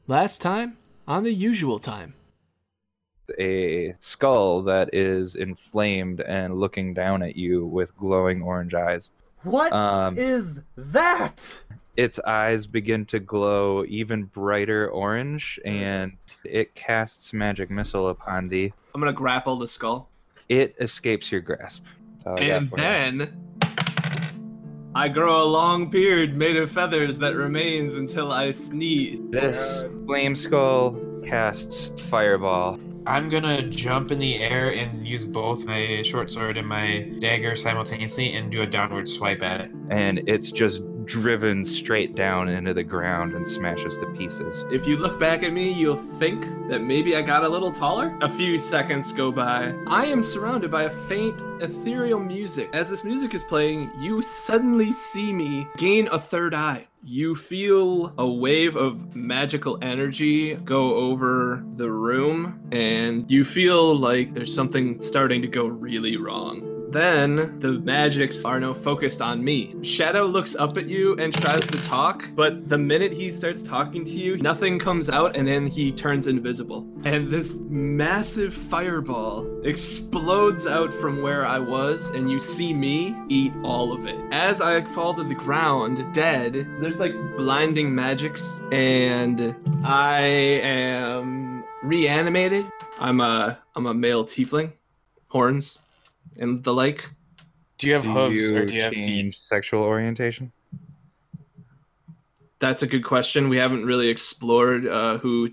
Last time on the usual time. A skull that is inflamed and looking down at you with glowing orange eyes. What is that? Its eyes begin to glow even brighter orange, and it casts magic missile upon thee. I'm gonna grapple the skull. It escapes your grasp. That's all I got And for you. then I grow a long beard made of feathers that remains until I sneeze. This flame skull casts fireball. I'm gonna jump in the air and use both my short sword and my dagger simultaneously and do a downward swipe at it. And it's just driven straight down into the ground and smashes to pieces. If you look back at me, you'll think that maybe I got a little taller. A few seconds go by. I am surrounded by a faint, ethereal music. As this music is playing, you suddenly see me gain a third eye. You feel a wave of magical energy go over the room, and you feel like there's something starting to go really wrong. Then the magics are now focused on me. Shadow looks up at you and tries to talk, but the minute he starts talking to you, nothing comes out and then he turns invisible. And this massive fireball explodes out from where I was, and you see me eat all of it. As I fall to the ground, dead, there's like blinding magics, and I am reanimated. I'm a male tiefling, horns and the like. Do you have hooves or do you have change feet? sexual orientation? That's a good question. We haven't really explored who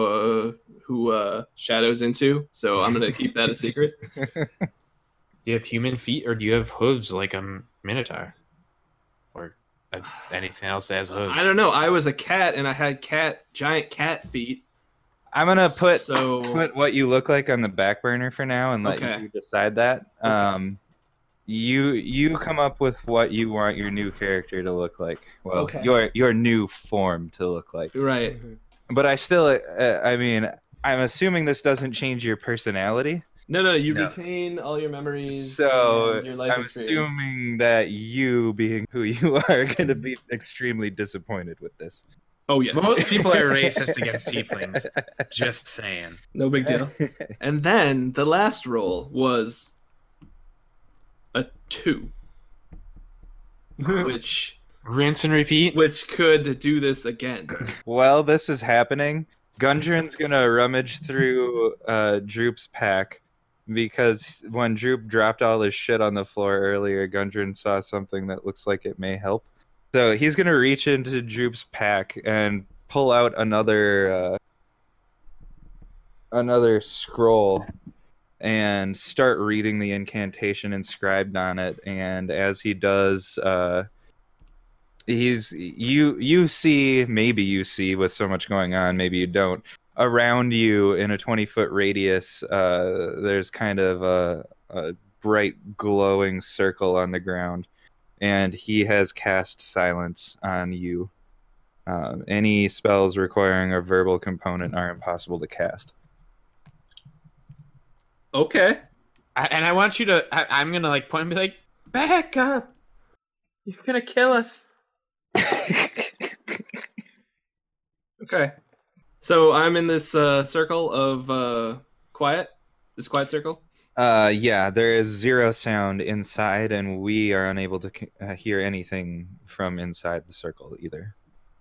Shadow's into, so I'm gonna keep that a secret. Do you have human feet or do you have hooves like a minotaur? Or anything else that has hooves? I don't know. I was a cat and I had giant cat feet. I'm gonna put So what you look like on the back burner for now and let Okay. you decide that. You come up with what you want your new character to look like. Well, Okay. your new form to look like. right. But I still, I mean, I'm assuming this doesn't change your personality. No, you No. retain all your memories. So and your life I'm experience. assuming that you, being who you are, going to be extremely disappointed with this. Oh yeah. Most people are racist against tieflings. Just saying. No big deal. And then the last roll was a 2, which Rinse and repeat. could do this again. While this is happening, Gundren's gonna rummage through Droop's pack because when Droop dropped all his shit on the floor earlier, Gundren saw something that looks like it may help. So he's gonna reach into Droop's pack and pull out another scroll and start reading the incantation inscribed on it. And as he does, you see, maybe you see with so much going on, maybe you don't, around you in a 20-foot radius, there's kind of a bright glowing circle on the ground, and he has cast silence on you. Any spells requiring a verbal component are impossible to cast. Okay. I want you to. I'm gonna like point and be like, back up! You're gonna kill us. Okay. So I'm in this circle of quiet. This quiet circle. Yeah, there is zero sound inside, and we are unable to hear anything from inside the circle either.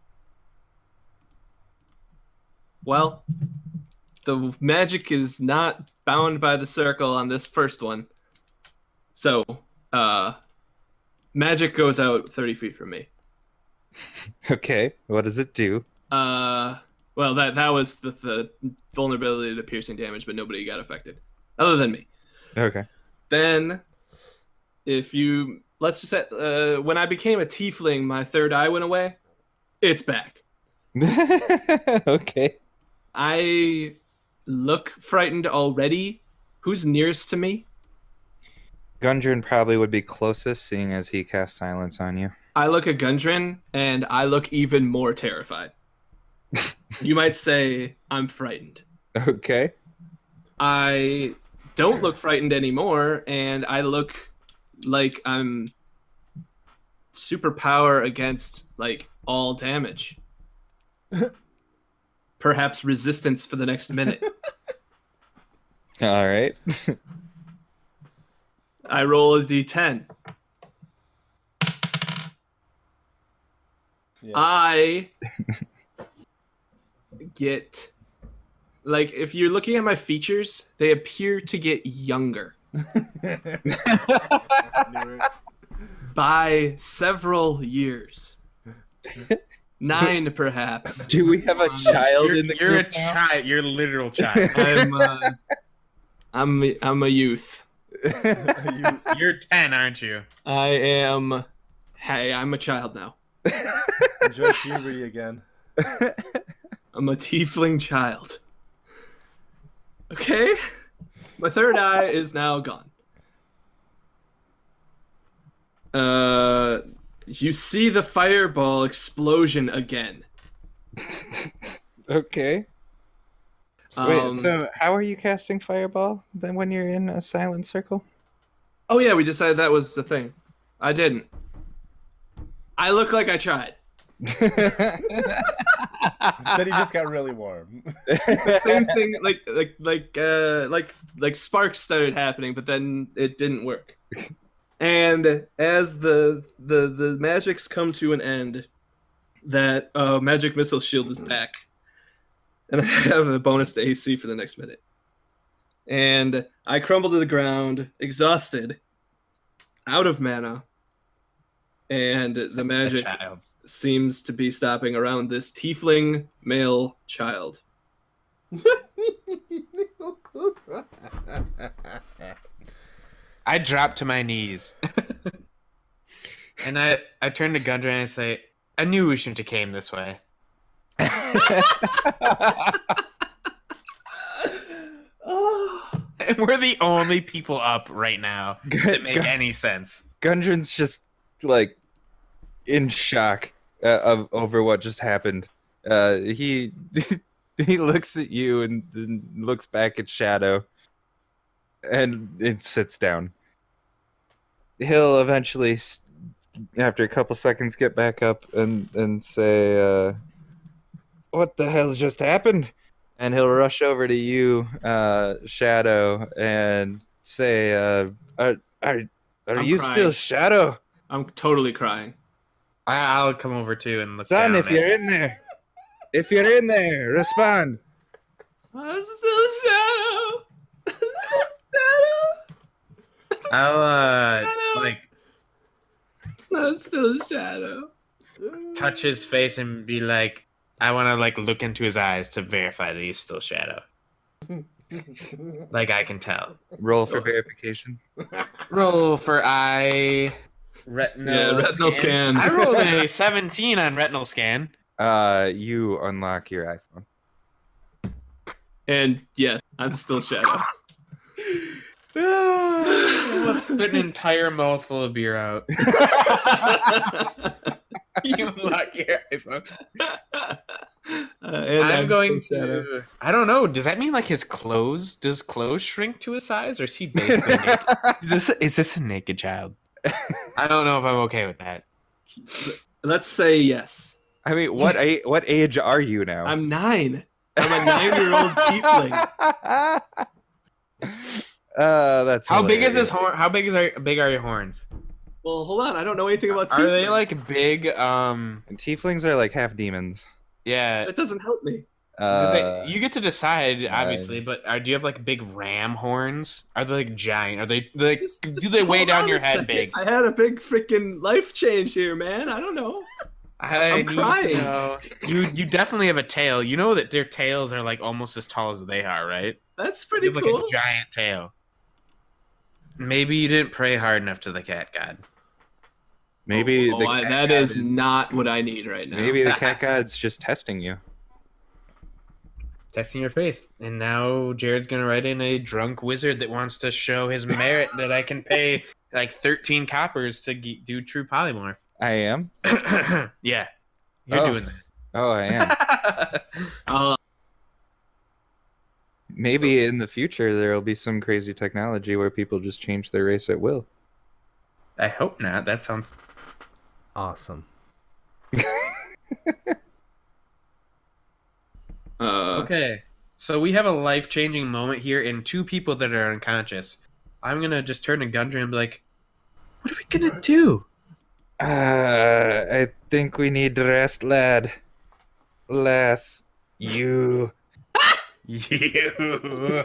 Well, the magic is not bound by the circle on this first one. So, magic goes out 30 feet from me. Okay, what does it do? Well, that was the vulnerability to piercing damage, but nobody got affected, other than me. Okay. Then, if you let's just say, when I became a tiefling, my third eye went away. It's back. Okay. I look frightened already. Who's nearest to me? Gundren probably would be closest, seeing as he cast silence on you. I look at Gundren, and I look even more terrified. You might say I'm frightened. Okay. I don't look frightened anymore, and I look like I'm superpower against like all damage. perhaps resistance for the next minute. All right. I roll a d10. Yeah. I get, like, if you're looking at my features, they appear to get younger by several years. 9, perhaps. Do we have a child in the You're a group now? child. You're a literal child. I'm a youth. You're 10, aren't you? I am. Hey, I'm a child now. Enjoy puberty again. I'm a tiefling child. Okay? My third eye is now gone. You see the fireball explosion again. Okay. Wait, so how are you casting fireball then when you're in a silent circle? Oh yeah, we decided that was the thing. I didn't. I look like I tried. Said he just got really warm. The same thing, like sparks started happening, but then it didn't work. And as the magics come to an end, that magic missile shield is back, and I have a bonus to AC for the next minute. And I crumble to the ground, exhausted, out of mana, and the magic seems to be stopping around this tiefling male child. I drop to my knees. And I turn to Gundren and I say, I knew we shouldn't have came this way. And we're the only people up right now that make any sense. Gundren's just like in shock over what just happened. He he looks at you and then looks back at Shadow and it sits down. He'll eventually, after a couple seconds, get back up and say, what the hell just happened? And he'll rush over to you, Shadow, and say, are you crying. still Shadow? I'm totally crying. I'll come over too and look Son, down if you're in there, respond. I'm still Shadow. I'm still Shadow. I'll I'm still Shadow. touch his face and be like, I want to look into his eyes to verify that he's still Shadow. I can tell. Roll for verification. Roll for eye. Retinal scan. I rolled a 17 on retinal scan. You unlock your iPhone. And yes, I'm still Shadow. Let's spit an entire mouthful of beer out. You unlock your iPhone. I'm going to. I don't know. Does that mean his clothes? Does clothes shrink to his size, or is he basically naked? Is this a naked child? I don't know if I'm okay with that. Let's say yes. I mean, what age are you now? I'm 9. I'm a 9-year-old tiefling. That's how big is hilarious. his horn? How big are your horns? Well, hold on. I don't know anything about tieflings. Are they big? And tieflings are like half demons. Yeah. That doesn't help me. You get to decide, obviously, but do you have big ram horns? Are they giant? Are they do they weigh down your head big? I had a big freaking life change here, man. I don't know. I'm crying. You definitely have a tail. You know that their tails are almost as tall as they are, right? That's pretty you have, cool. A giant tail. Maybe you didn't pray hard enough to the cat god. Maybe that is not what I need right now. Maybe the cat god's just testing you. Testing your faith. And now Jared's going to write in a drunk wizard that wants to show his merit that I can pay 13 coppers to do true polymorph. I am? Yeah. You're doing that. Oh, I am. Maybe in the future there will be some crazy technology where people just change their race at will. I hope not. That sounds awesome. Okay, so we have a life-changing moment here in two people that are unconscious. I'm gonna just turn to Gundren and be like, "What are we gonna do?" I think we need to rest, lad. Lass, you. You.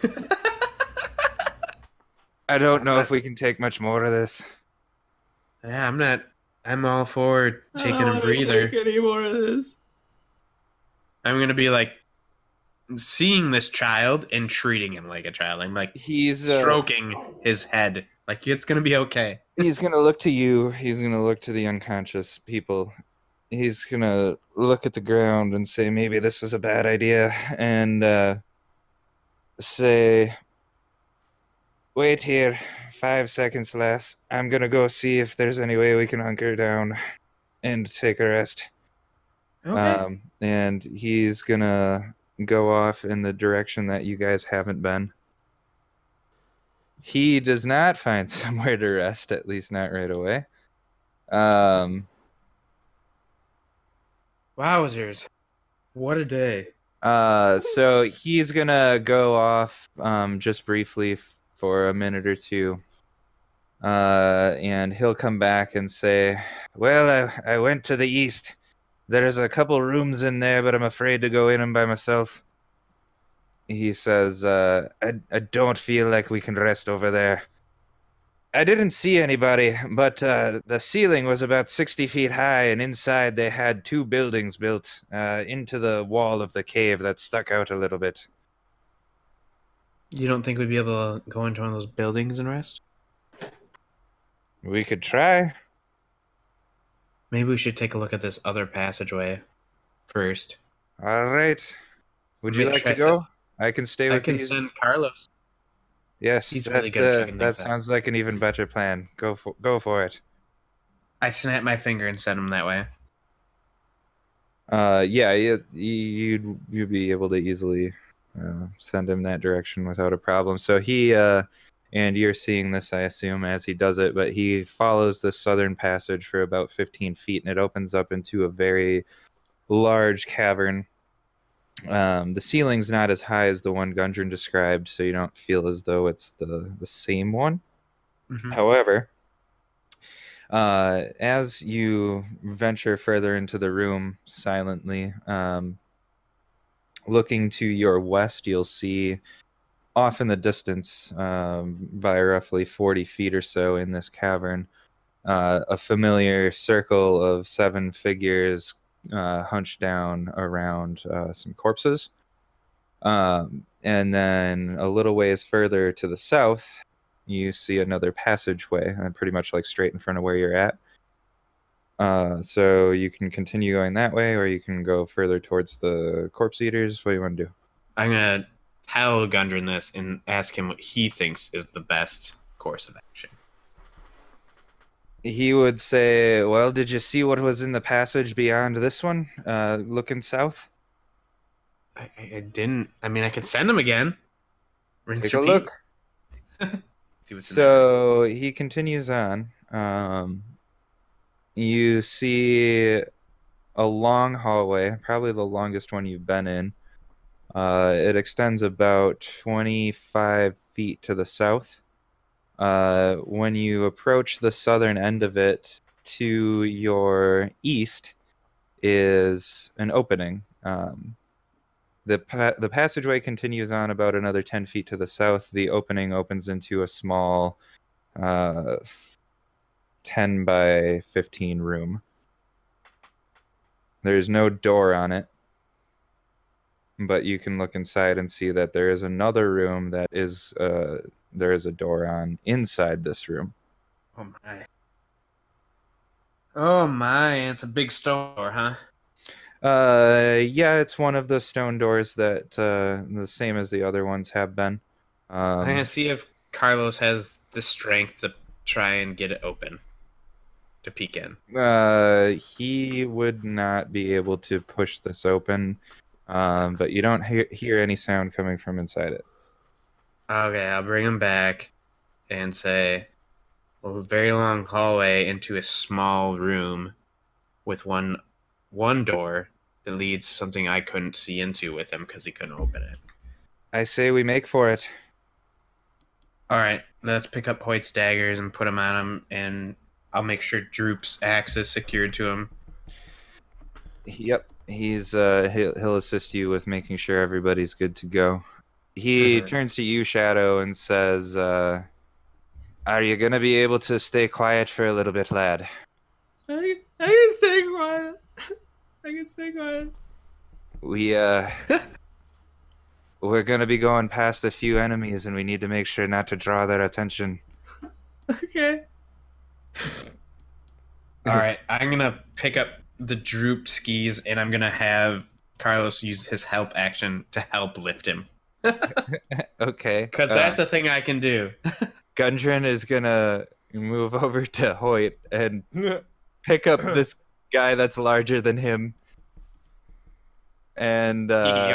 I don't know if we can take much more of this. Yeah, I'm not. I'm all for taking I don't a wanna breather. take any more of this. I'm gonna be like seeing this child and treating him like a child. I'm like He's stroking his head, like it's gonna be okay. he's gonna look to you. He's gonna look to the unconscious people. He's gonna look at the ground and say, maybe this was a bad idea, and say, wait here 5 seconds, lass. I'm gonna go see if there's any way we can hunker down and take a rest. Okay. And he's gonna go off in the direction that you guys haven't been. He does not find somewhere to rest, at least not right away. Wowzers! What a day. So he's gonna go off just briefly for a minute or two. And he'll come back and say, well, I went to the east. There's a couple rooms in there, but I'm afraid to go in them by myself. He says, I don't feel like we can rest over there. I didn't see anybody, but the ceiling was about 60 feet high, and inside they had 2 buildings built into the wall of the cave that stuck out a little bit. You don't think we'd be able to go into one of those buildings and rest? We could try. Maybe we should take a look at this other passageway first. All right. Would you Make like sure to I go? I can stay I with can these. send Carlos. Yes, He's really good at checking that things out. sounds like an even better plan. Go for it. I snap my finger and send him that way. Yeah, you'd be able to easily send him that direction without a problem. So he and you're seeing this, I assume, as he does it, but he follows the southern passage for about 15 feet, and it opens up into a very large cavern. The ceiling's not as high as the one Gundren described, so you don't feel as though it's the same one. Mhm. However, as you venture further into the room silently, looking to your west, you'll see off in the distance, by roughly 40 feet or so in this cavern, a familiar circle of 7 figures hunched down around some corpses. And then a little ways further to the south, you see another passageway, pretty much like straight in front of where you're at. So you can continue going that way, or you can go further towards the corpse eaters. What do you want to do? I'm gonna tell Gundren this and ask him what he thinks is the best course of action. He would say, well, did you see what was in the passage beyond this one, looking south? I didn't. I mean, I can send him again. Rinse, Take a repeat. look. See what's in there. So he continues on. You see a long hallway, probably the longest one you've been in. It extends about 25 feet to the south. When you approach the southern end of it, to your east is an opening. The passageway continues on about another 10 feet to the south. The opening opens into a small 10 by 15 room. There's no door on it, but you can look inside and see that there is another room that is there is a door on inside this room. Oh my. Oh my, it's a big stone door, huh? Yeah, it's one of the stone doors that the same as the other ones have been. I'm gonna see if Carlos has the strength to try and get it open. To peek in. He would not be able to push this open, but you don't hear any sound coming from inside it. Okay, I'll bring him back and say, a very long hallway into a small room with one door that leads something I couldn't see into with him because he couldn't open it. I say we make for it. All right, let's pick up Hoyt's daggers and put them on him, and I'll make sure Droop's axe is secured to him. Yep, he'll assist you with making sure everybody's good to go. He turns to you, Shadow, and says, "Are you gonna be able to stay quiet for a little bit, lad?" I can stay quiet. I can stay quiet. We're gonna be going past a few enemies, and we need to make sure not to draw their attention. Okay. All right, I'm gonna pick up the Droop skis, and I'm gonna have Carlos use his help action to help lift him. Okay. Because that's a thing I can do. Gundren is gonna move over to Hoyt and pick up this guy that's larger than him, and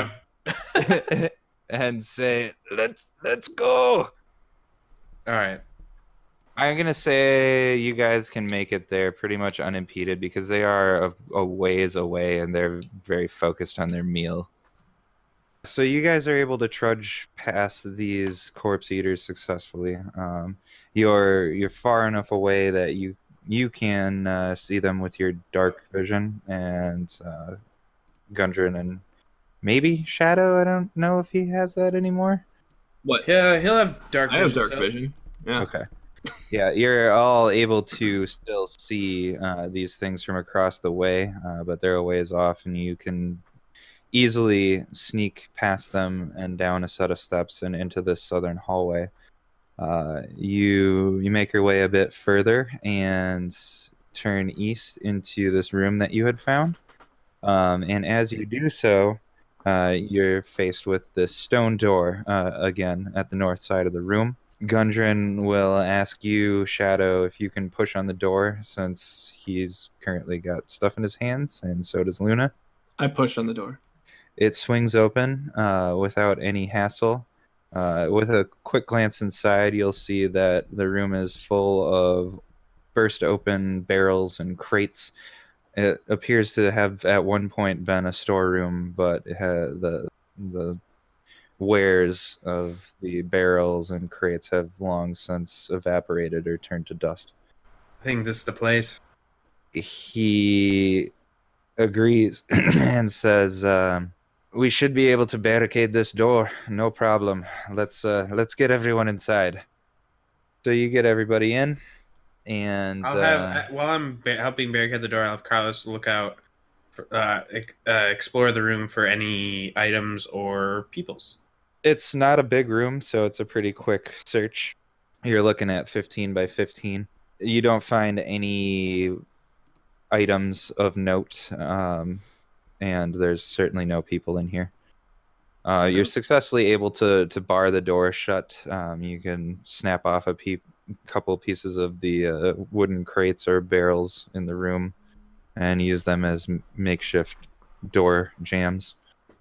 and say, "Let's go." All right. I'm gonna say you guys can make it there pretty much unimpeded because they are a ways away and they're very focused on their meal. So you guys are able to trudge past these corpse eaters successfully. You're far enough away that you can see them with your dark vision, and Gundren and maybe Shadow. I don't know if he has that anymore. What? Yeah, he'll have dark vision. I have dark so- vision. Yeah. Okay. Yeah, you're all able to still see these things from across the way, but they're a ways off, and you can easily sneak past them and down a set of steps and into this southern hallway. You make your way a bit further and turn east into this room that you had found. And as you do so, you're faced with this stone door again at the north side of the room. Gundren will ask you, Shadow, if you can push on the door since he's currently got stuff in his hands, and so does Luna. I push on the door. It swings open without any hassle. With a quick glance inside, you'll see that the room is full of burst open barrels and crates. It appears to have at one point been a storeroom, but the wares of the barrels and crates have long since evaporated or turned to dust. I think this is the place. He agrees and says, "We should be able to barricade this door. No problem. Let's get everyone inside." So you get everybody in, and I'll have while I'm helping barricade the door, I'll have Carlos look out, explore the room for any items or peoples. it's not a big room, so it's a pretty quick search. You're looking at 15 by 15. You don't find any items of note, and there's certainly no people in here. You're successfully able to bar the door shut. You can snap off a couple pieces of the wooden crates or barrels in the room and use them as makeshift door jams.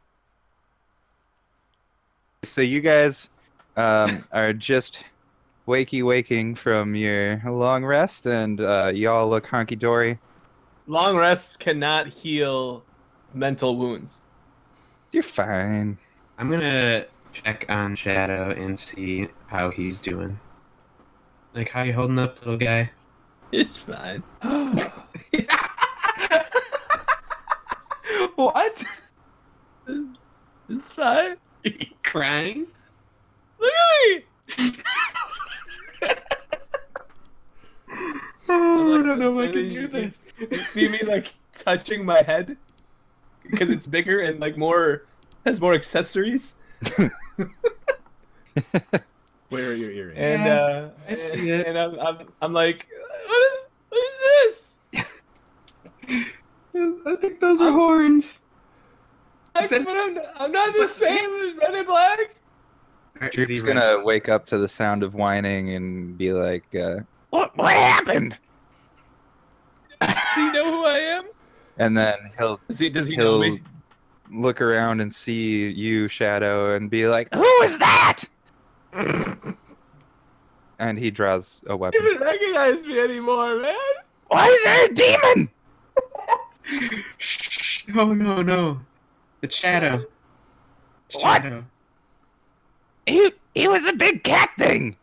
So you guys are just waking from your long rest, and y'all look honky-dory. Long rests cannot heal mental wounds. You're fine. I'm gonna check on Shadow and see how he's doing. Like, how you holding up, little guy? It's fine. What? It's fine. Crying? Look at me! Oh, I don't know if I So can you- do this. You see me like touching my head because it's bigger and like has more accessories. Where are your earrings? And I see it. And I'm like, what is this? I think those are horns. Like, but I'm not the same as Red and Black. Droop's gonna wake up to the sound of whining and be like, what happened? Does he know who I am? And then Does he know he'll me? look around and see you, Shadow, and be like, who is that? And he draws a He weapon. doesn't even recognize me anymore, man. Why is there a demon? Shh. No, no, no. It's Shadow. It's What? Shadow. He was a big cat thing.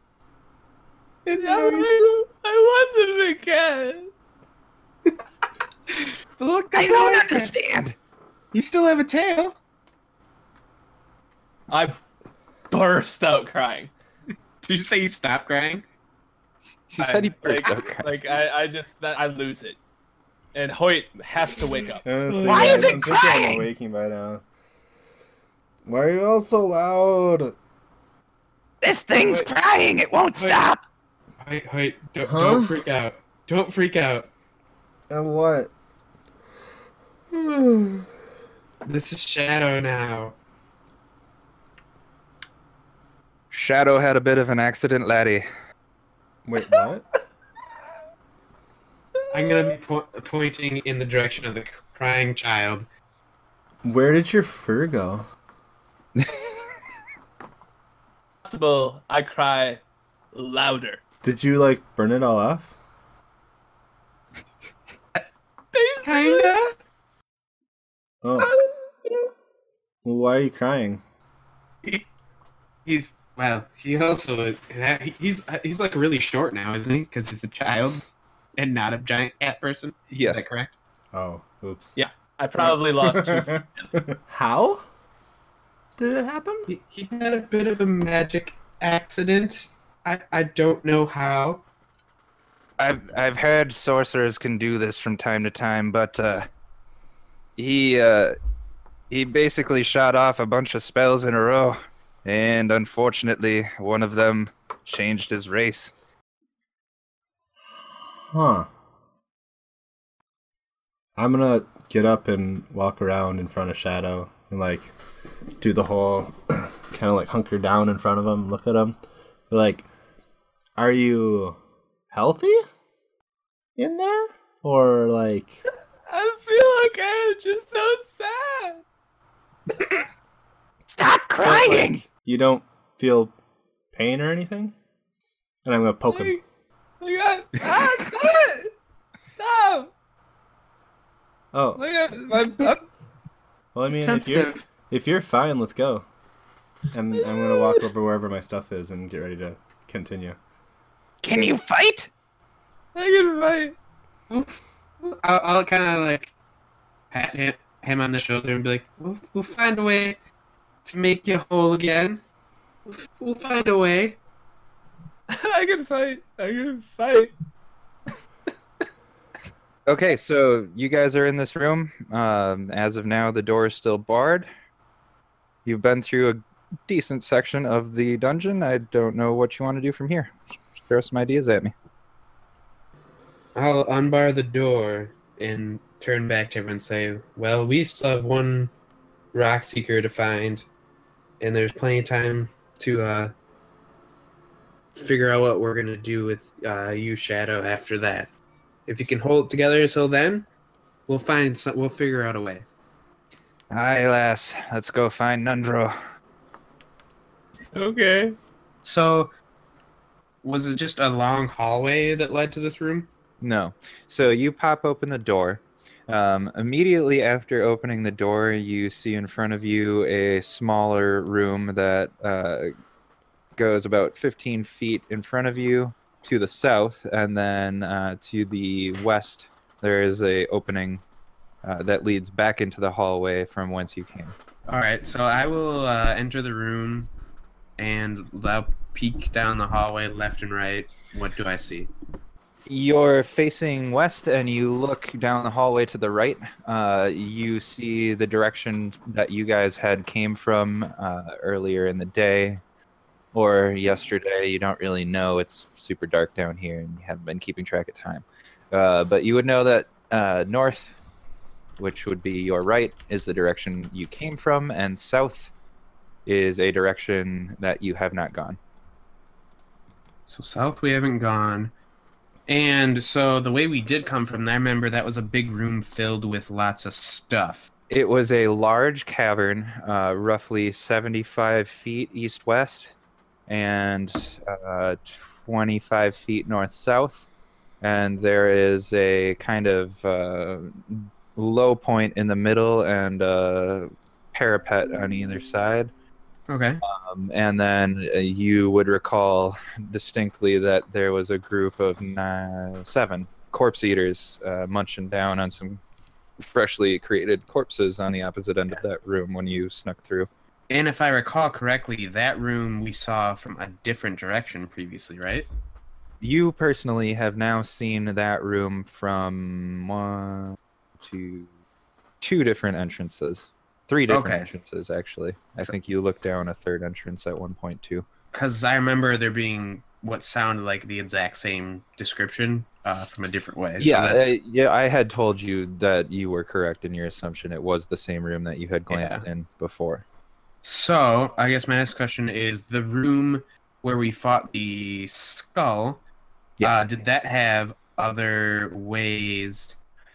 I wasn't a big cat. But look, I don't understand. You still have a tail. I burst out crying. Did you say you stopped crying? He said he burst out crying. I lose it. And Hoyt has to wake up. Why is it I'm crying? waking by now. Why are you all so loud? This thing's crying. It won't stop. Wait, Huh? don't freak out. Don't freak out. And what? This is Shadow now. Shadow had a bit of an accident, laddie. Wait, what? I'm gonna be pointing in the direction of the crying child. Where did your fur go? Possible, I cry louder. Did you, like, burn it all off? Basically. Kinda. Oh. Well, why are you crying? He also he's like really short now, isn't he? Because he's a child and not a giant cat person. Yes. Is that correct? Oh, oops. Yeah, I probably lost 2 feet. How did it happen? He had a bit of a magic accident. I don't know how. I've heard sorcerers can do this from time to time, but he basically shot off a bunch of spells in a row, and unfortunately, one of them changed his race. Huh. I'm gonna get up and walk around in front of Shadow and, like, do the whole kind of, like, hunker down in front of him, look at him. Like, are you healthy in there? Or, like... I feel okay. It's just so sad. Stop crying! Like, you don't feel pain or anything? And I'm gonna poke him. Stop it! Stop! Oh, Look at my butt. well, I mean, Sensitive. if you're fine, let's go. And I'm gonna walk over wherever my stuff is and get ready to continue. Can you fight? I can fight. I'll kind of like pat him on the shoulder and be like, "We'll find a way to make you whole again. We'll find a way." I can fight. I can fight. Okay, so you guys are in this room. As of now, the door is still barred. You've been through a decent section of the dungeon. I don't know what you want to do from here. Just throw some ideas at me. I'll unbar the door and turn back to everyone and say, "Well, we still have one rock seeker to find, and there's plenty of time to figure out what we're gonna do with you, Shadow. After that, if you can hold it together until then, we'll figure out a way." Aye, lass. Let's go find Nundro. Okay. So, was it just a long hallway that led to this room? No. So you pop open the door. Immediately after opening the door, you see in front of you a smaller room that goes about 15 feet in front of you to the south, and then to the west, there is a opening that leads back into the hallway from whence you came. All right, so I will enter the room, and I'll peek down the hallway left and right. What do I see? You're facing west, and you look down the hallway to the right. You see the direction that you guys had came from earlier in the day, or yesterday. You don't really know. It's super dark down here, and you haven't been keeping track of time. But you would know that north, which would be your right, is the direction you came from, and south is a direction that you have not gone. So south we haven't gone. And so the way we did come from there, I remember that was a big room filled with lots of stuff. It was a large cavern, roughly 75 feet east-west and 25 feet north-south. And there is a kind of low point in the middle and a parapet on either side. Okay. And then you would recall distinctly that there was a group of 7 corpse eaters munching down on some freshly created corpses on the opposite end of that room when you snuck through. And if I recall correctly, that room we saw from a different direction previously, right? You personally have now seen that room from 2 different entrances. 3 different entrances, actually. I think you looked down a third entrance at one point, too. Because I remember there being what sounded like the exact same description from a different way. Yeah, I had told you that you were correct in your assumption. It was the same room that you had glanced in before. So, I guess my next question is, the room where we fought the skull, did that have other ways?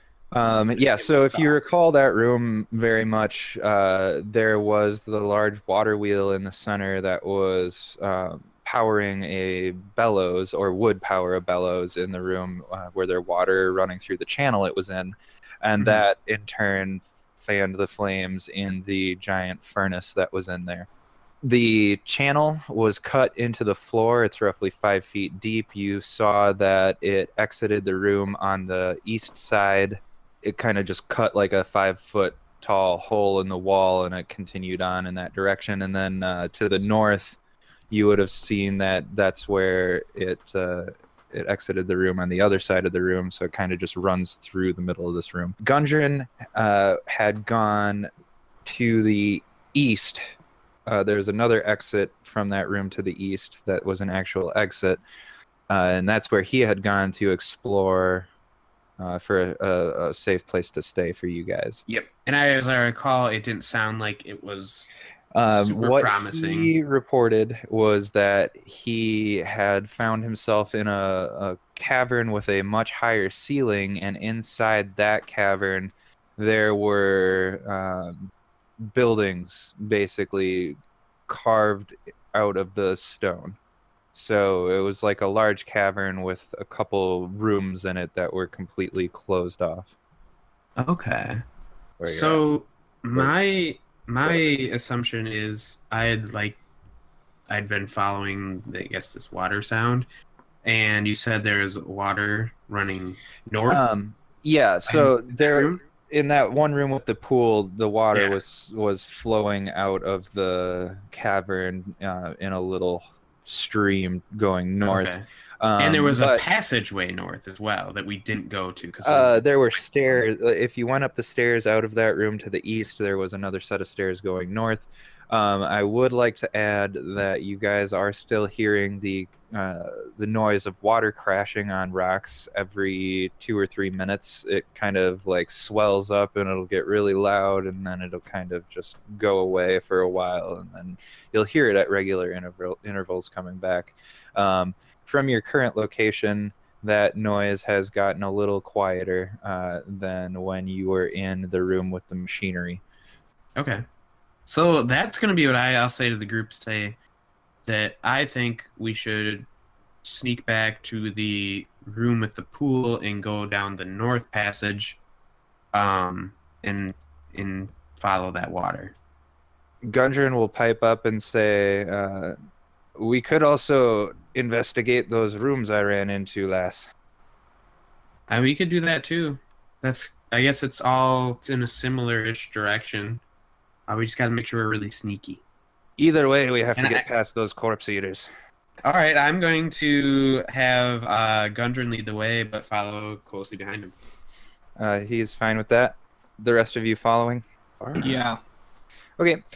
Yeah, so if you recall that room very much, there was the large water wheel in the center that was powering a bellows, or would power a bellows in the room where there's water running through the channel it was in. And that, in turn, fanned the flames in the giant furnace that was in there. The channel was cut into the floor. It's roughly 5 feet deep. You saw that it exited the room on the east side. It kind of just cut like a 5-foot tall hole in the wall, and it continued on in that direction. And then to the north, you would have seen that that's where it exited the room on the other side of the room. So it kind of just runs through the middle of this room. Gundren had gone to the east. There's another exit from that room to the east that was an actual exit. And that's where he had gone to explore for a safe place to stay for you guys. Yep. And as I recall, it didn't sound like it was super promising. What he reported was that he had found himself in a cavern with a much higher ceiling, and inside that cavern there were buildings basically carved out of the stone. So it was like a large cavern with a couple rooms in it that were completely closed off. Okay. So my assumption is I'd been following this water sound, and you said there's water running north. Yeah. So there, in that one room with the pool, the water was flowing out of the cavern in a little stream going north. Okay. And there was a passageway north as well that we didn't go to. There were stairs. If you went up the stairs out of that room to the east, there was another set of stairs going north. I would like to add that you guys are still hearing the noise of water crashing on rocks every 2 or 3 minutes. It kind of like swells up and it'll get really loud, and then it'll kind of just go away for a while, and then you'll hear it at regular intervals coming back. From your current location, that noise has gotten a little quieter than when you were in the room with the machinery. Okay. So that's going to be what I'll say to the group, say that I think we should sneak back to the room with the pool and go down the north passage and follow that water. Gundren will pipe up and say, we could also investigate those rooms I ran into last. We could do that too. I guess it's all in a similar-ish direction. We just got to make sure we're really sneaky. Either way, we have to get past those corpse eaters. All right, I'm going to have Gundren lead the way, but follow closely behind him. He's fine with that. The rest of you following? Yeah. Okay,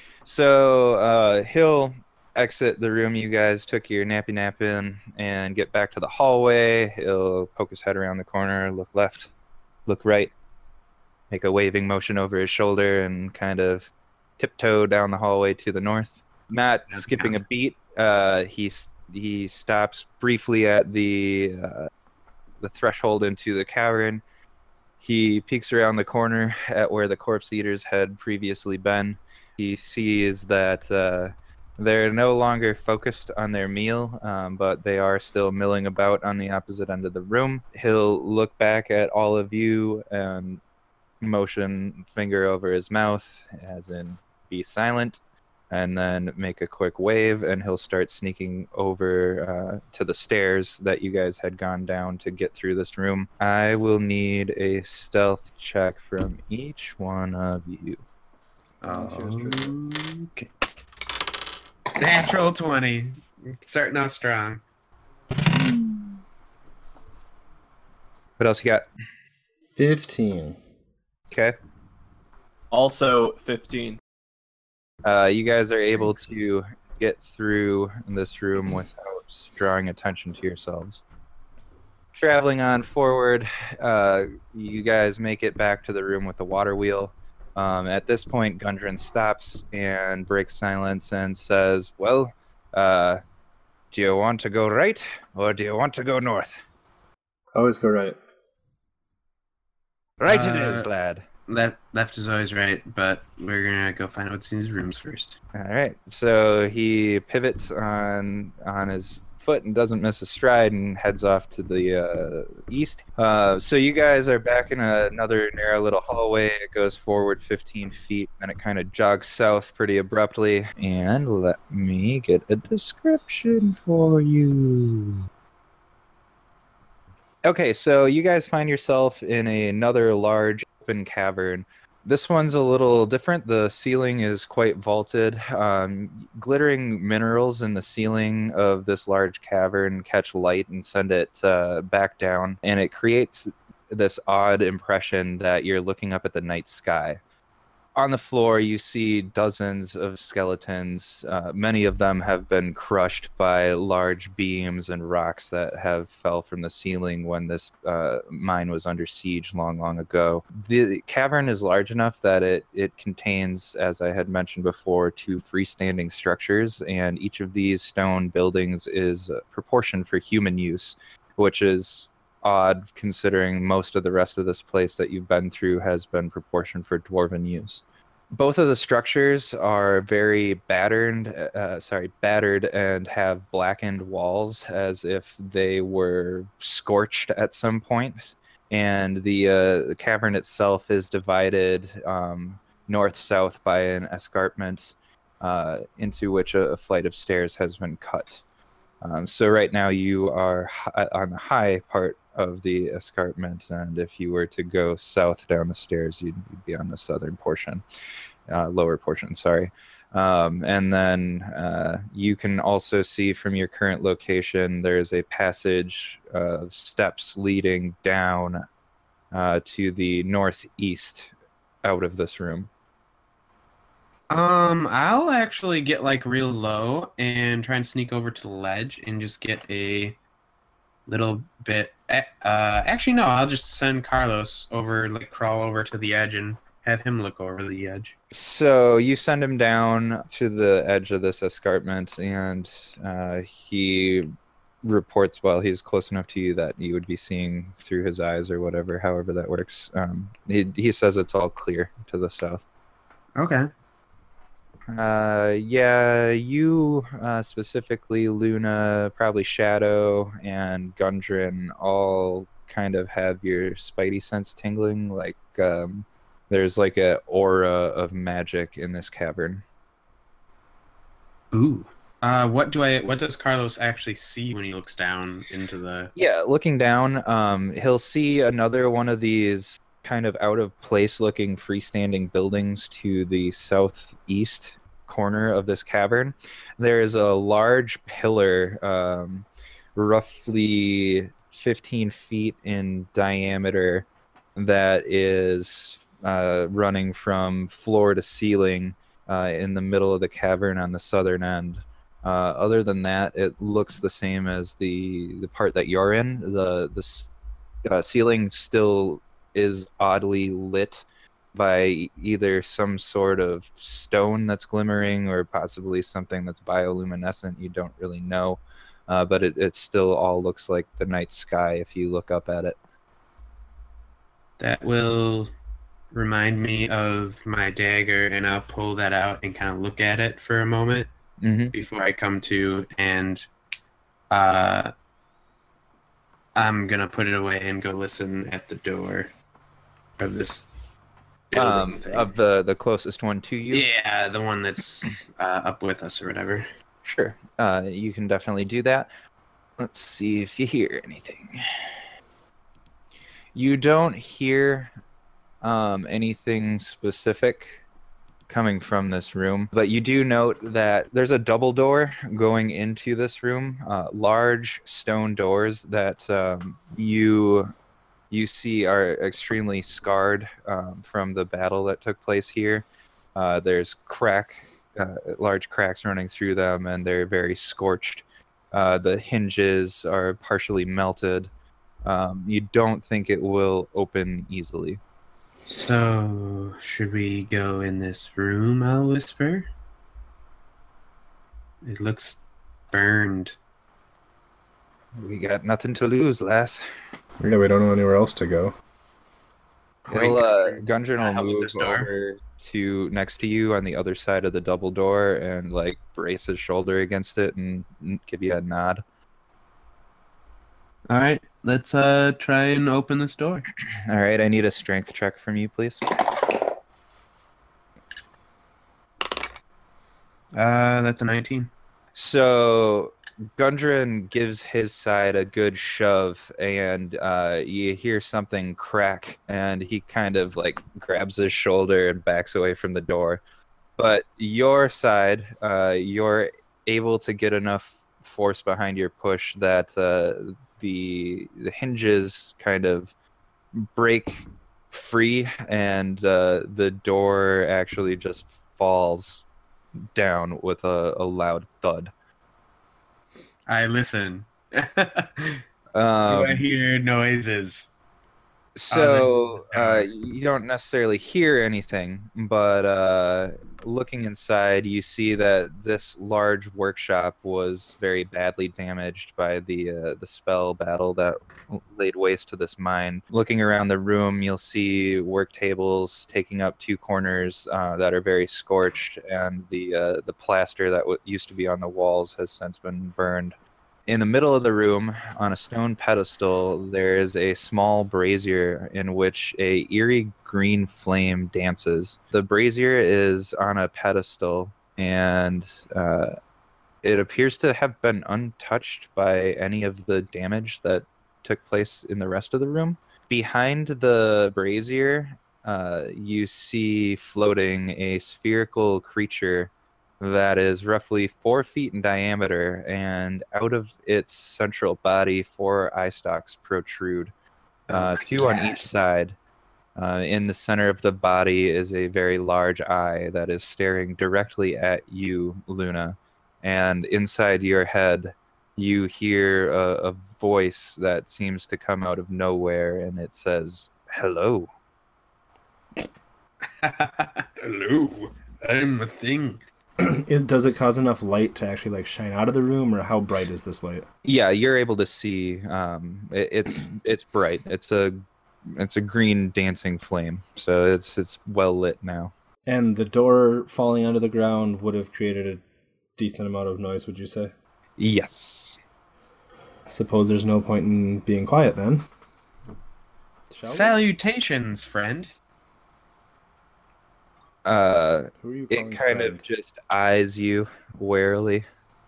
so he'll exit the room you guys took your nappy nap in and get back to the hallway. He'll poke his head around the corner, look left, look right, make a waving motion over his shoulder, and kind of tiptoe down the hallway to the north. Not skipping a beat. He stops briefly at the threshold into the cavern. He peeks around the corner at where the corpse eaters had previously been. He sees that they're no longer focused on their meal, but they are still milling about on the opposite end of the room. He'll look back at all of you and motion finger over his mouth, as in be silent, and then make a quick wave, and he'll start sneaking over to the stairs that you guys had gone down to get through this room. I will need a stealth check from each one of you. Okay. Natural 20. Starting off strong. What else you got? 15. Okay. Also 15. You guys are able to get through this room without drawing attention to yourselves. Traveling on forward, you guys make it back to the room with the water wheel. At this point, Gundren stops and breaks silence and says, well, do you want to go right or do you want to go north? Always go right. Right it is, lad. Left is always right, but we're gonna go find out what's in these rooms first. All right. So he pivots on his foot and doesn't miss a stride and heads off to the east. So you guys are back in another narrow little hallway. It goes forward 15 feet, and it kind of jogs south pretty abruptly. And let me get a description for you. Okay, so you guys find yourself in another large open cavern. This one's a little different. The ceiling is quite vaulted. Glittering minerals in the ceiling of this large cavern catch light and send it back down, and it creates this odd impression that you're looking up at the night sky. On the floor, you see dozens of skeletons. Many of them have been crushed by large beams and rocks that have fell from the ceiling when this mine was under siege long, long ago. The cavern is large enough that it contains, as I had mentioned before, 2 freestanding structures, and each of these stone buildings is proportioned for human use, which is odd considering most of the rest of this place that you've been through has been proportioned for dwarven use. Both of the structures are very battered and have blackened walls as if they were scorched at some point. And the cavern itself is divided north-south by an escarpment into which a flight of stairs has been cut. So right now you are on the high part of the escarpment, and if you were to go south down the stairs, you'd be on the southern portion, lower portion, sorry. And then you can also see from your current location, there's a passage of steps leading down to the northeast out of this room. I'll actually get like real low and try and sneak over to the ledge and just get a little bit. Actually, no, I'll just send Carlos over, like crawl over to the edge and have him look over the edge. So you send him down to the edge of this escarpment, and he reports, well, he's close enough to you that you would be seeing through his eyes or whatever, however that works. He says it's all clear to the south. Okay. Yeah, you specifically, Luna, probably Shadow, and Gundren all kind of have your spidey sense tingling. Like there's like a aura of magic in this cavern. Ooh. What does Carlos actually see when he looks down into the? Yeah, looking down, he'll see another one of these kind of out of place looking freestanding buildings to the southeast corner of this cavern. There is a large pillar, roughly 15 feet in diameter, that is running from floor to ceiling in the middle of the cavern on the southern end. Other than that, it looks the same as the part that you're in. The ceiling still is oddly lit by either some sort of stone that's glimmering or possibly something that's bioluminescent. You don't really know, but it still all looks like the night sky if you look up at it. That will remind me of my dagger, and I'll pull that out and kind of look at it for a moment before I come to, and I'm going to put it away and go listen at the door of this building thing. Of the closest one to you. Yeah, the one that's up with us or whatever. Sure. You can definitely do that. Let's see if you hear anything. You don't hear anything specific coming from this room, but you do note that there's a double door going into this room, large stone doors that you see are extremely scarred from the battle that took place here. There's large cracks running through them, and they're very scorched. The hinges are partially melted. You don't think it will open easily. So, should we go in this room, I'll whisper? It looks burned. We got nothing to lose, lass. Yeah, we don't know anywhere else to go. Gundren will Help with move this door. over to next to you on the other side of the double door and like brace his shoulder against it and give you a nod. All right, let's try and open this door. All right, I need a strength check from you, please. That's a 19. So Gundren gives his side a good shove, and you hear something crack, and he kind of like grabs his shoulder and backs away from the door. But your side, you're able to get enough force behind your push that the hinges kind of break free, and the door actually just falls down with a loud thud. I listen. Do I hear noises? So you don't necessarily hear anything, but looking inside, you see that this large workshop was very badly damaged by the spell battle that laid waste to this mine. Looking around the room, you'll see work tables taking up two corners that are very scorched, and the plaster that used to be on the walls has since been burned. In the middle of the room, on a stone pedestal, there is a small brazier in which a eerie green flame dances. The brazier is on a pedestal, and it appears to have been untouched by any of the damage that took place in the rest of the room. Behind the brazier, you see floating a spherical creature that is roughly 4 feet in diameter, and out of its central body, 4 eye stalks protrude, 2 on each side. In the center of the body is a very large eye that is staring directly at you, Luna. And inside your head, you hear a voice that seems to come out of nowhere, and it says, "Hello." Hello, I'm a thing. Does it cause enough light to actually like shine out of the room, or how bright is this light? Yeah, you're able to see. It's bright. It's a green dancing flame, so it's well lit now. And the door falling under the ground would have created a decent amount of noise, would you say? Yes. I suppose there's no point in being quiet then. Shall we? Salutations, friend. Who are you It calling kind friend? of just eyes you warily.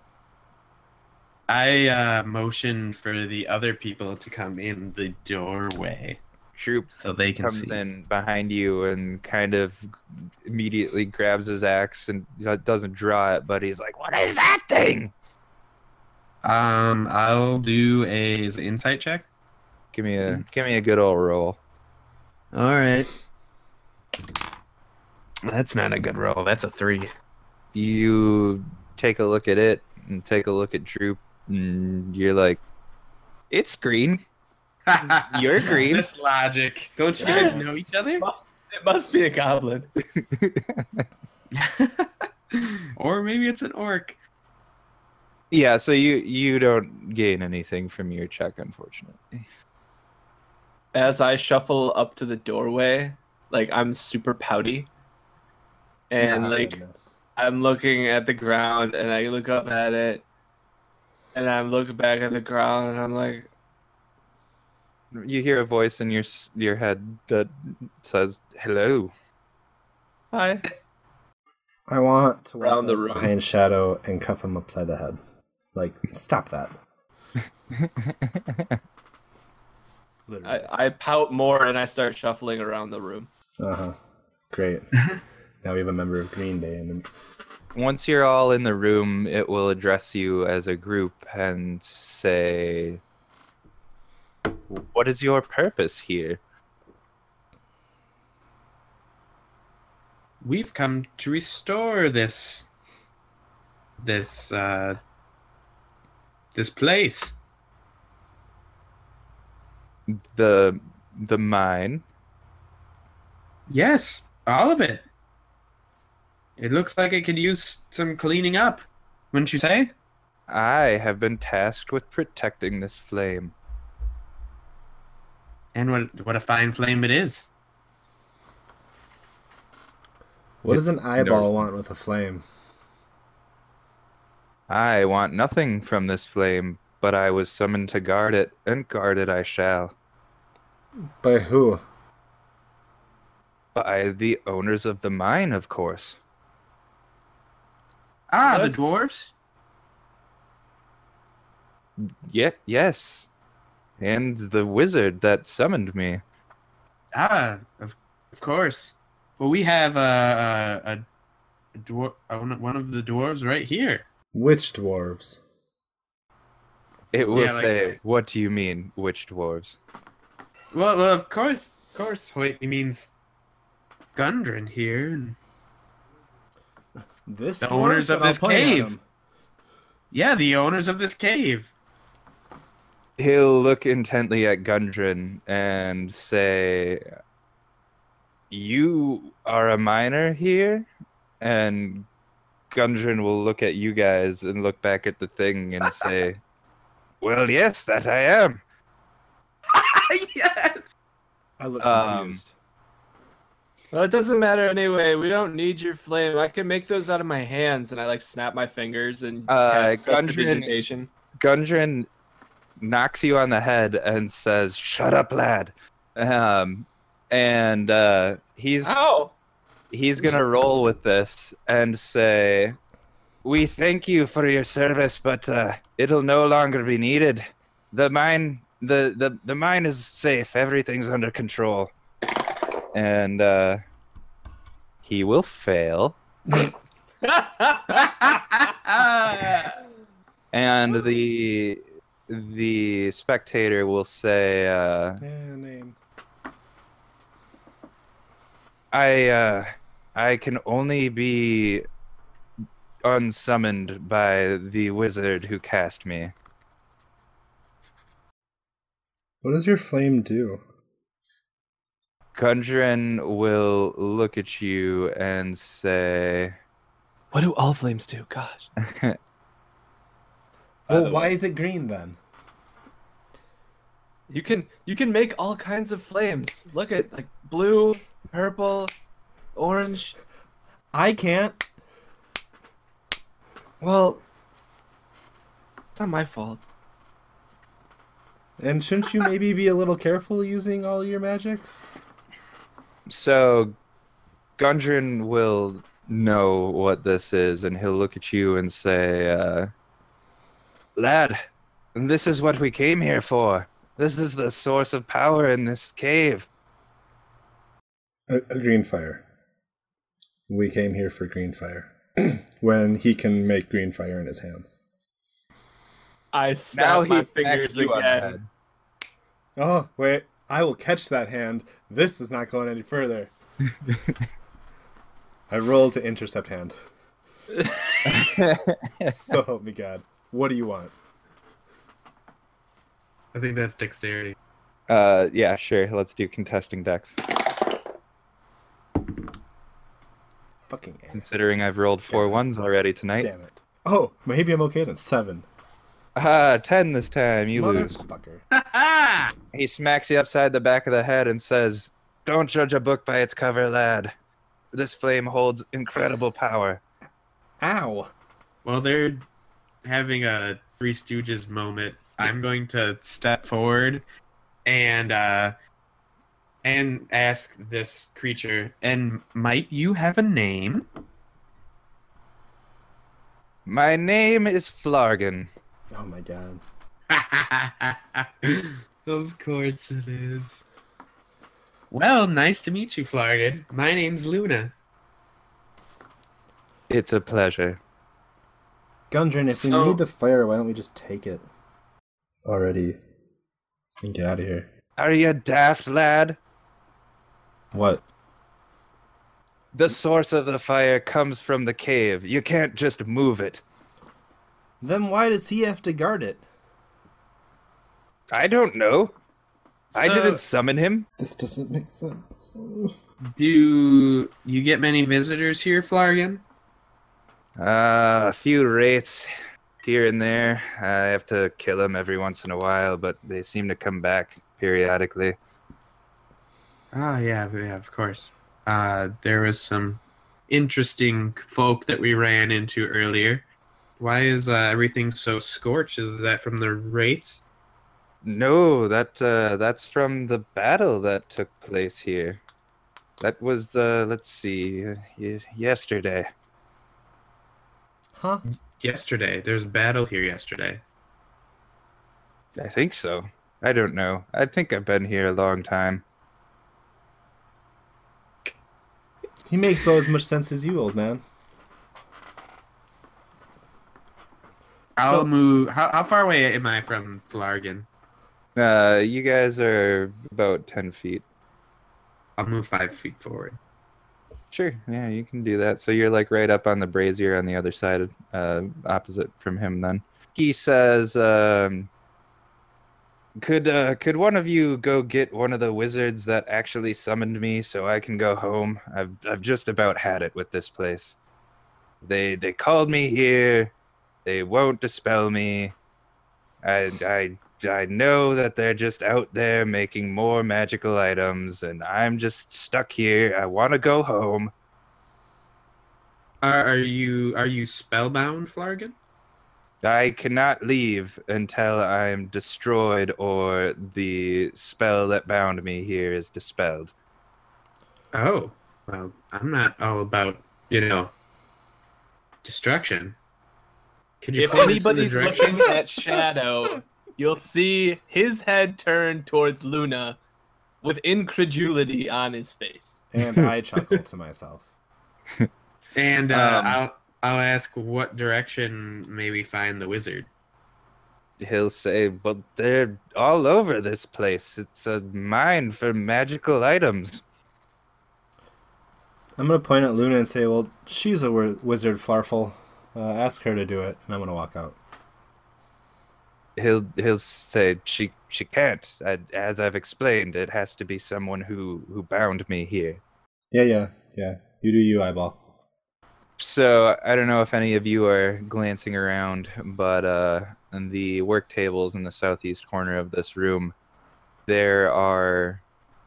I motion for the other people to come in the doorway Troop so they can comes see. in behind you and kind of immediately grabs his axe and doesn't draw it, but he's like, "What is that thing?" I'll do a insight check. Give me a good old roll. All right. That's not a good roll. That's a 3. You take a look at it and take a look at Droop, and you're like, "It's green." You're green. This logic. Don't you guys know each other? It must be a goblin. Or maybe it's an orc. Yeah, so you don't gain anything from your check, unfortunately. As I shuffle up to the doorway, like I'm super pouty. And Oh, like goodness. I'm looking at the ground and I look up at it and I'm looking back at the ground and I'm like, You hear a voice in your head that says, "Hello." Hi. I want to Around walk the up room. behind Shadow and cuff him upside the head. Like, stop that. Literally. I pout more and I start shuffling around the room. Uh-huh. Great. Now we have a member of Green Day and then Once you're all in the room, it will address you as a group and say, "What is your purpose here?" We've come to restore this place. The mine. Yes, all of it. It looks like it could use some cleaning up, wouldn't you say? I have been tasked with protecting this flame. And what a fine flame it is. what does an eyeball North. want with a flame? I want nothing from this flame, but I was summoned to guard it, and guard it I shall. By who? By the owners of the mine, of course. Ah, That's- the dwarves? Yes. And the wizard that summoned me. Ah, of course. Well, we have a dwarf, one of the dwarves right here. Which dwarves? It will Yeah, like- say, "What do you mean, which dwarves?" Well, of course, Hoyt, he means Gundren here. And This The dwarf? owners of Then I'll this point at cave. him. yeah, the owners of this cave. He'll look intently at Gundren and say, "You are a miner here?" And Gundren will look at you guys and look back at the thing and say, "Well, yes, that I am." Yes. I look Um, confused. Well, it doesn't matter anyway. We don't need your flame. I can make those out of my hands, and I like snap my fingers and cast Gundren- prestidigitation. Gundren knocks you on the head and says, "Shut up, lad." He's Ow! he's gonna roll with this and say, "We thank you for your service, but it'll no longer be needed. The mine, the mine is safe. Everything's under control." And he will fail, and the spectator will say, Yeah, name. I can only be unsummoned by the wizard who cast me." What does your flame do? Gundren will look at you and say, What do all flames do? Gosh. Well, why is it green then? You can make all kinds of flames. Look at like blue, purple, orange. I can't. Well, it's not my fault. And shouldn't you maybe be a little careful using all your magics? So Gundren will know what this is, and he'll look at you and say, "Lad, this is what we came here for. This is the source of power in this cave." A green fire. We came here for green fire. When he can make green fire in his hands. I snap my fingers again. Oh, wait. I will catch that hand. This is not going any further. I roll to intercept hand. So help me God. What do you want? I think that's dexterity. Yeah, sure. Let's do contesting decks. Fucking ass. Considering I've rolled 4 ones already tonight. Damn it. Oh, maybe I'm okay then. 7. 10 this time. You lose. Motherfucker. He smacks you upside the back of the head and says, "Don't judge a book by its cover, lad. This flame holds incredible power." Ow. Well, they're having a Three Stooges moment. I'm going to step forward and and ask this creature, and might you have a name? My name is Flargan. Oh my god. Of course it is. Well, nice to meet you, Flargan. My name's Luna. It's a pleasure. Gundren, if we So- need the fire, why don't we just take it already and get out of here? Are you daft, lad? What? The source of the fire comes from the cave. You can't just move it. Then why does he have to guard it? I don't know. I So- didn't summon him. This doesn't make sense. Do you get many visitors here, Flargan? A few wraiths here and there. I have to kill them every once in a while, but they seem to come back periodically. Oh, yeah, of course. There was some interesting folk that we ran into earlier. Why is everything so scorched? Is that from the wraiths? No, that's from the battle that took place here. That was let's see, yesterday. Huh? Yesterday. There's a battle here yesterday. I think so. I don't know. I think I've been here a long time. He makes about as much sense as you, old man. I'll So- move. How far away am I from Flargan? You guys are about 10 feet. I'll move 5 feet forward. Sure, yeah, you can do that. So you're like right up on the brazier on the other side, opposite from him. Then he says, "Could one of you go get one of the wizards that actually summoned me, so I can go home? I've just about had it with this place. They called me here. They won't dispel me. I know that they're just out there making more magical items, and I'm just stuck here. I want to go home." Are you spellbound, Flargan? I cannot leave until I'm destroyed or the spell that bound me here is dispelled. Oh, well, I'm not all about, destruction. Could you If point us in the anybody's direction? looking at Shadow, you'll see his head turn towards Luna with incredulity on his face. And I chuckle to myself. And I'll ask what direction may we find the wizard. He'll say, "But they're all over this place. It's a mine for magical items." I'm gonna point at Luna and say, "Well, she's a wizard, Flarful. Ask her to do it." And I'm gonna walk out. He'll say, she can't. As I've explained, it has to be someone who bound me here. Yeah. You do you, eyeball. So I don't know if any of you are glancing around, but in the work tables in the southeast corner of this room, there are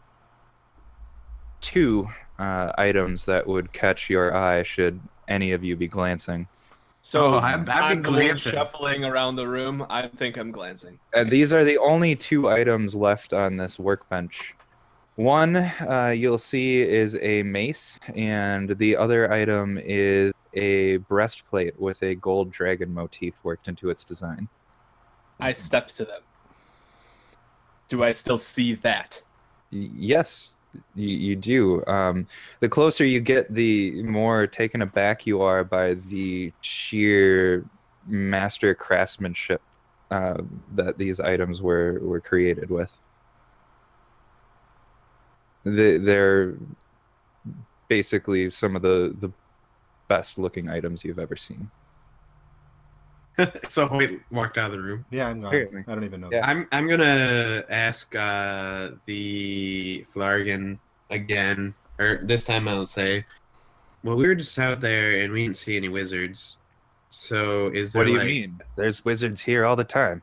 two items that would catch your eye should any of you be glancing. So Oh, I've been on the way glancing. shuffling around the room, I think I'm glancing. And these are the only two items left on this workbench. One you'll see is a mace, and the other item is a breastplate with a gold dragon motif worked into its design. I step to them. Do I still see that? Yes, you do. The closer you get, the more taken aback you are by the sheer master craftsmanship that these items were created with. They're basically some of the best looking items you've ever seen. So Hoyt walked out of the room. Yeah, I'm gone. Apparently. I don't even know. Yeah. I'm gonna ask the Flargan again, or this time I'll say, well, we were just out there and we didn't see any wizards. So is there What do you like, mean? There's wizards here all the time.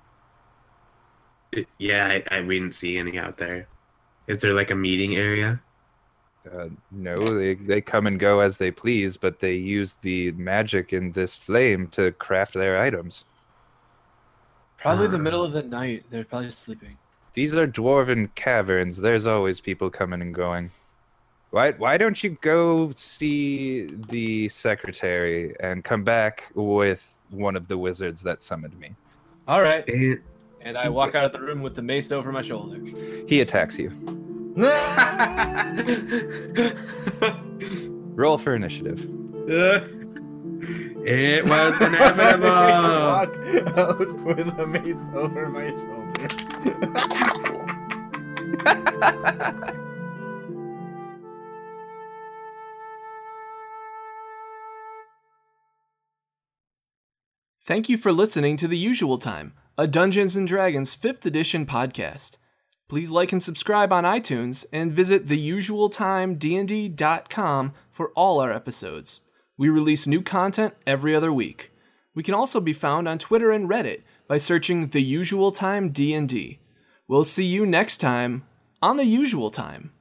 Yeah, we didn't see any out there. Is there like a meeting area? No, they come and go as they please, but they use the magic in this flame to craft their items. Probably the middle of the night. They're probably sleeping. These are dwarven caverns. There's always people coming and going. Why don't you go see the secretary and come back with one of the wizards that summoned me? All right. And And I walk out of the room with the mace over my shoulder. He attacks you. Roll for initiative. it was inevitable. Walk out with a mace over my shoulder. Thank you for listening to The Usual Time, a Dungeons & Dragons 5th edition podcast. Please like and subscribe on iTunes and visit theusualtimednd.com for all our episodes. We release new content every other week. We can also be found on Twitter and Reddit by searching The Usual Time D&D. We'll see you next time on The Usual Time.